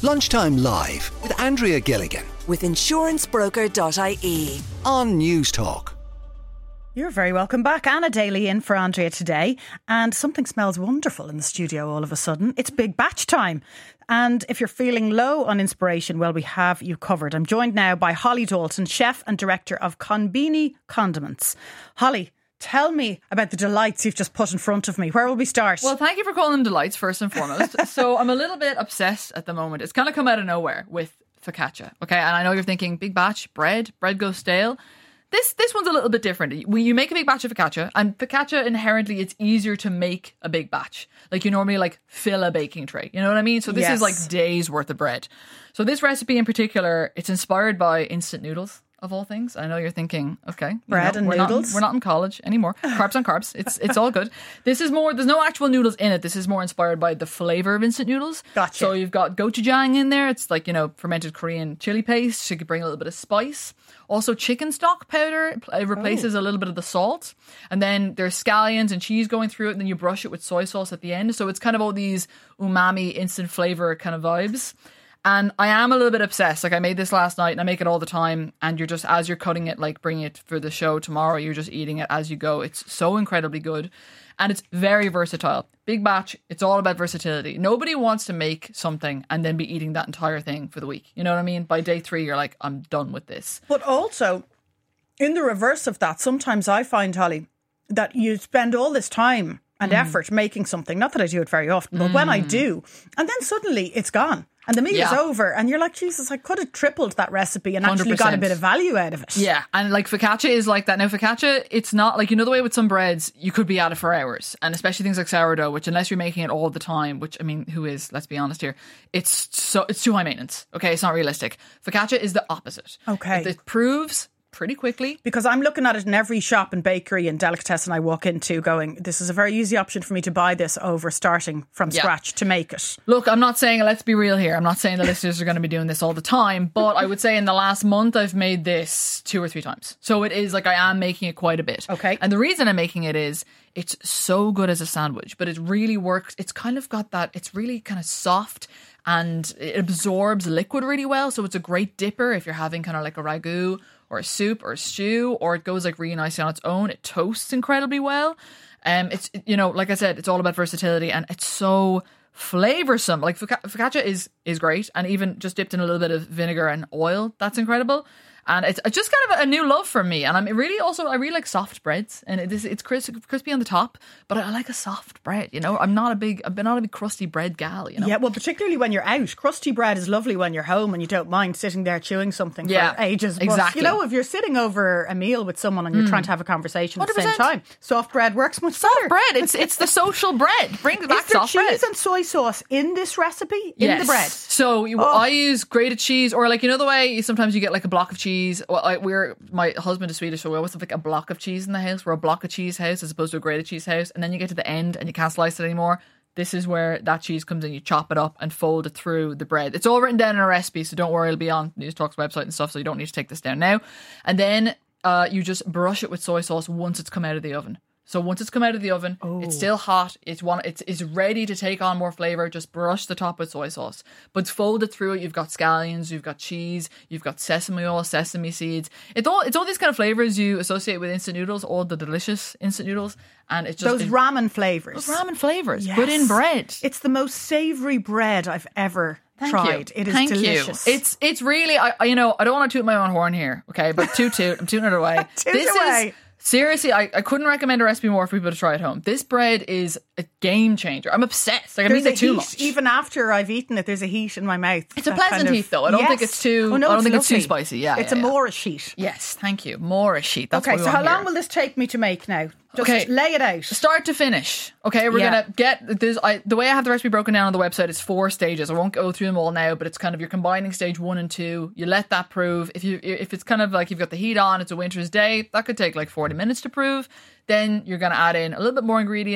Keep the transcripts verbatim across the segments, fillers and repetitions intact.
Lunchtime Live with Andrea Gilligan with insurance broker dot I E on News Talk. You're very welcome back. Anna Daly in for Andrea today. And something smells wonderful in the studio all of a sudden. It's big batch time. And if you're feeling low on inspiration, well, we have you covered. I'm joined now by Holly Dalton, chef and director of Conbini Condiments. Holly, tell me about the delights you've just put in front of me. Where will we start? Well, thank you for calling them delights, first and foremost. So I'm a little bit obsessed at the moment. It's kind of come out of nowhere with focaccia. Okay, and I know you're thinking, big batch, bread, bread goes stale. This this one's a little bit different. When you make a big batch of focaccia, and focaccia inherently, it's easier to make a big batch. Like you normally like fill a baking tray. You know what I mean? So this Yes. is like days worth of bread. So this recipe in particular, it's inspired by instant noodles. Of all things, I know you're thinking, okay, you Bread know, and we're noodles. Not, we're not in college anymore. Carbs on carbs. It's it's all good. This is more. There's no actual noodles in it. This is more inspired by the flavor of instant noodles. Gotcha. So you've got gochujang in there. It's like, you know, fermented Korean chili paste. You could bring a little bit of spice. Also, chicken stock powder. It replaces Oh. a little bit of the salt. And then there's scallions and cheese going through it. And then you brush it with soy sauce at the end. So it's kind of all these umami instant flavor kind of vibes. And I am a little bit obsessed. Like I made this last night and I make it all the time. And you're just, as you're cutting it, like bringing it for the show tomorrow, you're just eating it as you go. It's so incredibly good. And it's very versatile. Big batch. It's all about versatility. Nobody wants to make something and then be eating that entire thing for the week. You know what I mean? By day three, you're like, I'm done with this. But also, in the reverse of that, sometimes I find, Holly, that you spend all this time and Mm. effort making something. Not that I do it very often, but when I do, and then suddenly it's gone. And the meal is Yeah. over, and you're like, Jesus, I could have tripled that recipe and actually got a one hundred percent. bit of value out of it. Yeah, and like focaccia is like that. Now focaccia, it's not like, you know the way with some breads, you could be at it for hours. And especially things like sourdough, which unless you're making it all the time, which I mean, who is, let's be honest here, it's so it's too high maintenance. Okay, it's not realistic. Focaccia is the opposite. Okay. It, it proves pretty quickly. Because I'm looking at it in every shop and bakery and delicatessen I walk into going, this is a very easy option for me to buy this over starting from Yeah. scratch to make it. Look, I'm not saying, let's be real here. I'm not saying the listeners are going to be doing this all the time, but I would say in the last month, I've made this two or three times. So it is like I am making it quite a bit. Okay. And the reason I'm making it is it's so good as a sandwich, but it really works. It's kind of got that, it's really kind of soft and it absorbs liquid really well. So it's a great dipper if you're having kind of like a ragu or a soup or a stew, or it goes like really nicely on its own. It toasts incredibly well. Um, it's, you know, like I said, it's all about versatility and it's so flavoursome. Like foca- focaccia is is great, and even just dipped in a little bit of vinegar and oil, that's incredible. And it's it's just kind of a new love for me. And I'm really also, I really like soft breads. And it is, it's crisp, crispy on the top, but I like a soft bread, you know? I'm not a big, I'm not a big crusty bread gal, you know? Yeah, well, particularly when you're out. Crusty bread is lovely when you're home and you don't mind sitting there chewing something Yeah, for ages. But, exactly. you know, if you're sitting over a meal with someone and you're trying to have a conversation at the same one hundred time, percent. soft bread works much Soft better. bread, it's it's the social bread. Bring back Is there soft cheese bread. and soy sauce in this recipe? In Yes. the bread? So you, Oh. I use grated cheese, or like, you know the way sometimes you get like a block of cheese. Well, I, we're my husband is Swedish, so we always have like a block of cheese in the house. We're a block of cheese house as opposed to a grated cheese house. And then you get to the end and you can't slice it anymore. This is where that cheese comes in. You chop it up and fold it through the bread. It's all written down in a recipe, so don't worry, it'll be on News Talk's website and stuff. So you don't need to take this down now. And then uh, you just brush it with soy sauce once it's come out of the oven. So once it's come out of the oven, it's still hot. It's one. It's it's ready to take on more flavor. Just brush the top with soy sauce, but fold it through it. You've got scallions, you've got cheese, you've got sesame oil, sesame seeds. It's all it's all these kind of flavors you associate with instant noodles, all the delicious instant noodles, and it's just Those it- ramen flavours. those ramen flavors, Yes. but in bread. It's the most savoury bread I've ever Thank tried. you. It is Thank delicious. You. It's it's really I, I you know I don't want to toot my own horn here, okay? But toot toot, I'm tooting it away. Toot this away. is seriously, I, I couldn't recommend a recipe more for people to try at home. This bread is a game changer. I'm obsessed. Like, I There's mean a it too heat, much. even after I've eaten it, there's a heat in my mouth. It's a That pleasant kind of- heat, though. I don't think Yes. it's too- Oh, no, I don't it's think it's too lovely. spicy. Yeah, It's yeah, a yeah. Moorish heat. Yes, thank you. Moorish sheet. That's Okay, what we so how want long here. will this take me to make now? Just Okay. lay it out. Start to finish. Okay, we're Yeah. gonna get this. I, the way I have the recipe broken down on the website is four stages. I won't go through them all now, but it's kind of you're combining stage one and two. You let that prove. If you if it's kind of like you've got the heat on, it's a winter's day. That could take like forty minutes to prove. Then you're gonna add in a little bit more ingredients.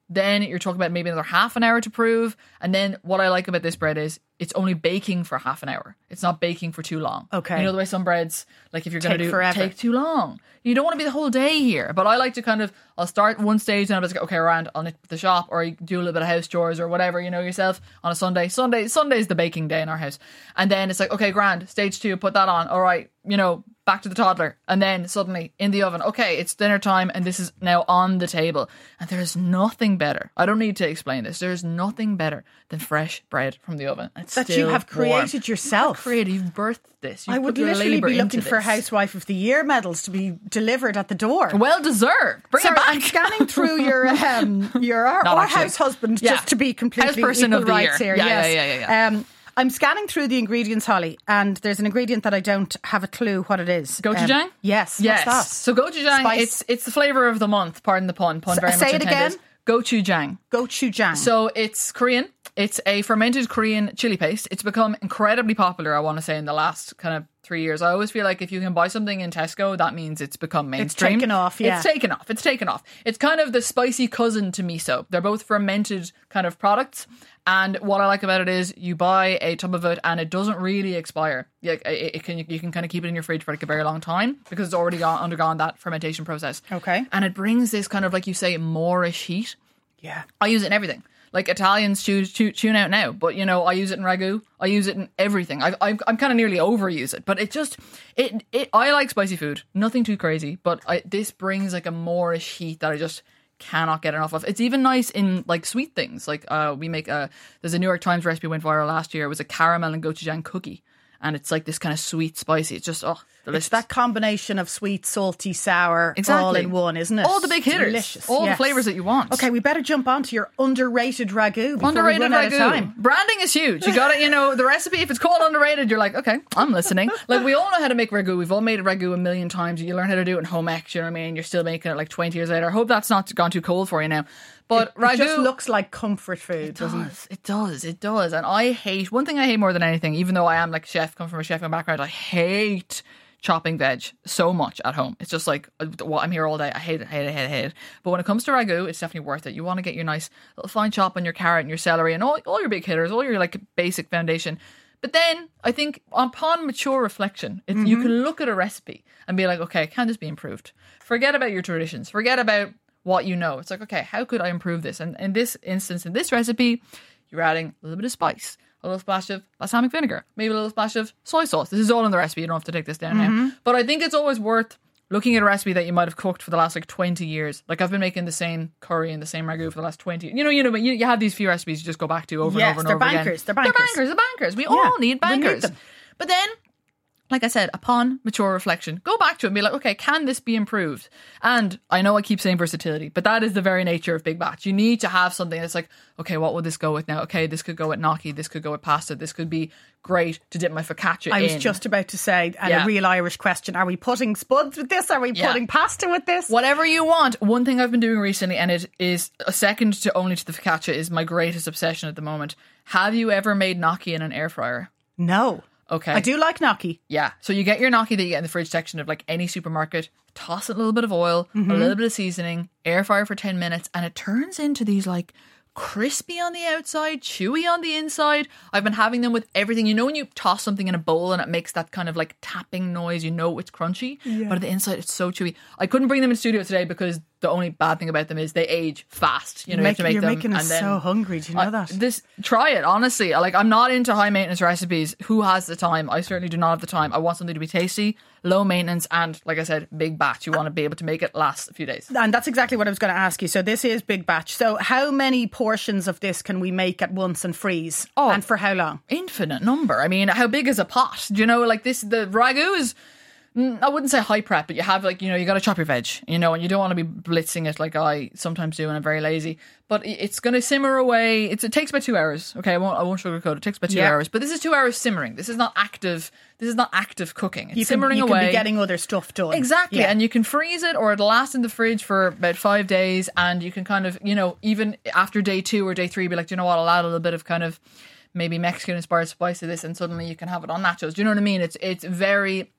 Then you're talking about maybe another half an hour to prove. And then what I like about this bread is it's only baking for half an hour. It's not baking for too long. Okay. You know the way some breads, like if you're going to Take do forever. take too long. You don't want to be the whole day here. But I like to kind of, I'll start one stage and I'll just go, okay, around, I'll nip to the shop, or you do a little bit of house chores or whatever, you know, yourself on a Sunday. Sunday, Sunday's the baking day in our house. And then it's like, okay, grand, stage two, put that on. All right, you know, back to the toddler. And then suddenly in the oven, okay, it's dinner time and this is now on the table. And there's nothing better. I don't need to explain this. There's nothing better than fresh bread from the oven. It's That you still have warm. created yourself. You've created, you've birthed this. You've I would put your literally labour be looking into for this. Housewife of the Year medals to be delivered at the door. Well deserved. Bring Sorry, it back. I'm scanning through your um, your or, Not or actually. house husband, Yeah. just to be completely Houseperson equal of the rights year. here. Yeah, yes. yeah, yeah, yeah, Um, I'm scanning through the ingredients, Holly, and there's an ingredient that I don't have a clue what it is. Gochujang? Um, yes. Yes. What's that? So gochujang, Spice. it's it's the flavour of the month. Pardon the pun. Pun S- very say much it intended. again. Gochujang. Gochujang. So it's Korean. It's a fermented Korean chili paste. It's become incredibly popular, I want to say, in the last kind of three years. I always feel like if you can buy something in Tesco, that means it's become mainstream. taken off, yeah. It's taken off. It's taken off. It's kind of the spicy cousin to miso. They're both fermented kind of products. And what I like about it is you buy a tub of it and it doesn't really expire. Like it, it can, you can kind of keep it in your fridge for like a very long time because it's already gone, undergone that fermentation process. Okay. And it brings this kind of, like you say, Moorish heat. yeah. I use it in everything. Like Italians choose tune, tune out now, but you know I use it in ragu. I use it in everything. I, I, I'm kind of nearly overuse it, but it just it it. I like spicy food, nothing too crazy, but I, this brings like a Moorish heat that I just cannot get enough of. It's even nice in like sweet things. Like uh, we make a there's a New York Times recipe went viral last year. It was a caramel and gochujang cookie, and it's like this kind of sweet spicy. It's just oh delicious. It's that combination of sweet, salty, sour, Exactly. all in one, isn't it? All the big hitters, Delicious. all yes. the flavours that you want. Okay, we better jump on to your underrated ragu before Underrated we run out ragu. of time. Branding is huge. You got to, you know, the recipe, if it's called underrated, you're like, okay, I'm listening. Like, we all know how to make ragu. We've all made ragu a million times. You learn how to do it in home ec, you know what I mean? You're still making it like twenty years later. I hope that's not gone too cold for you now. But It ragu just looks like comfort food, it doesn't it? does. It does. It does. And I hate, one thing I hate more than anything, even though I am like a chef, come from a chefing background, I hate chopping veg so much at home. It's just like, well, I'm here all day. I hate it, hate it, hate it, hate it. But when it comes to ragu, it's definitely worth it. You want to get your nice little fine chop on your carrot and your celery and all, all your big hitters, all your like basic foundation. But then I think upon mature reflection, it, mm-hmm. you can look at a recipe and be like, okay, can this be improved? Forget about your traditions. Forget about what you know. It's like, okay, how could I improve this? And in this instance, in this recipe, you're adding a little bit of spice, a little splash of balsamic vinegar, maybe a little splash of soy sauce. This is all in the recipe. You don't have to take this down mm-hmm. now. But I think it's always worth looking at a recipe that you might have cooked for the last like twenty years. Like I've been making the same curry and the same ragu for the last twenty. You know, you know, you, you have these few recipes you just go back to over Yes, and over and they're over bankers, again. they're bankers. They're bankers. They're bankers. We Yeah, all need we need bankers. them. But then, like I said, upon mature reflection, go back to it and be like, okay, can this be improved? And I know I keep saying versatility, but that is the very nature of Big Batch. You need to have something that's like, okay, what would this go with now? Okay, this could go with gnocchi, this could go with pasta, this could be great to dip my focaccia I in. was just about to say, and Yeah. a real Irish question, are we putting spuds with this? Are we Yeah. putting pasta with this? Whatever you want. One thing I've been doing recently, and it is a second to only to the focaccia, is my greatest obsession at the moment. Have you ever made gnocchi in an air fryer? No. Okay. I do like gnocchi. Yeah. So you get your gnocchi that you get in the fridge section of like any supermarket, toss it a little bit of oil, Mm-hmm. a little bit of seasoning, air fryer for ten minutes, and it turns into these like crispy on the outside, chewy on the inside. I've been having them with everything. You know when you toss something in a bowl and it makes that kind of like tapping noise, you know it's crunchy, but at the inside it's so chewy. I couldn't bring them in studio today because the only bad thing about them is they age fast. You know, you have to make you're them. making us and then, so hungry. Do you know I- that? This try it honestly. Like I'm not into high maintenance recipes. Who has the time? I certainly do not have the time. I want something to be tasty, low maintenance, and like I said, big batch. You want to be able to make it last a few days. And that's exactly what I was going to ask you. So this is Big Batch. So how many portions of this can we make at once and freeze? Oh. And for how long? Infinite number. I mean, how big is a pot? Do you know, like this? The ragu is. mm, I wouldn't say high prep, but you have like, you know, you got to chop your veg, you know, and you don't want to be blitzing it like I sometimes do and I'm very lazy. But it- it's going to simmer away. It's, it takes about two hours. Okay, I won't, I won't sugarcoat it. It takes about two Yeah. hours. But this is two hours simmering. This is not active. This is not active cooking. It's You can, simmering you away. can be getting other stuff done. Exactly. Yeah. And you can freeze it or it'll last in the fridge for about five days. And you can kind of, you know, even after day two or day three, be like, do you know what? I'll add a little bit of kind of maybe Mexican inspired spice to this and suddenly you can have it on nachos. Do you know what I mean? It's it's very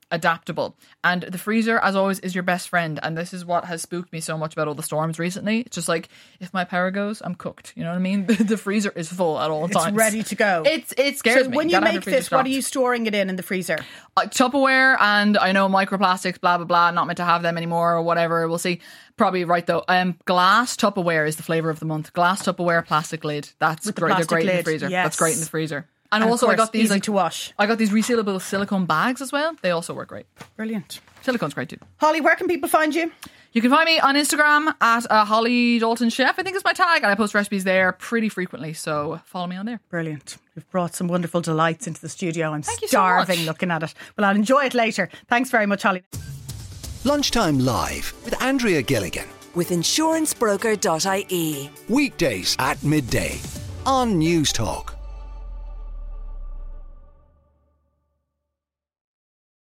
adaptable. And the freezer, as always, is your best friend. And this is what has spooked me so much about all the storms recently. It's just like, if my power goes, I'm cooked. You know what I mean? The freezer is full at all It's times. ready to go. It's It scares so me. when you Gotta have make your freezer this, what are stocked. you storing it in in the freezer? Like Tupperware, and I know microplastics, blah, blah, blah, not meant to have them anymore or whatever. We'll see. Probably right though. Um, glass Tupperware is the flavour of the month. Glass Tupperware plastic lid. That's With the great. They're plastic great in the lid, freezer. yes. That's great in the freezer. And, And of also I course, got these easy like, to wash. I got these resealable silicone bags as well. They also work great. Brilliant. Silicone's great too. Holly, where can people find you? You can find me on Instagram at uh, Holly Dalton Chef, I think is my tag, and I post recipes there pretty frequently, so follow me on there. Brilliant. You've brought some wonderful delights into the studio. I'm Thank you so starving much. looking at it. Well, I'll enjoy it later. Thanks very much, Holly. Lunchtime Live with Andrea Gilligan. With insurance broker dot I E. Weekdays at midday on News Talk.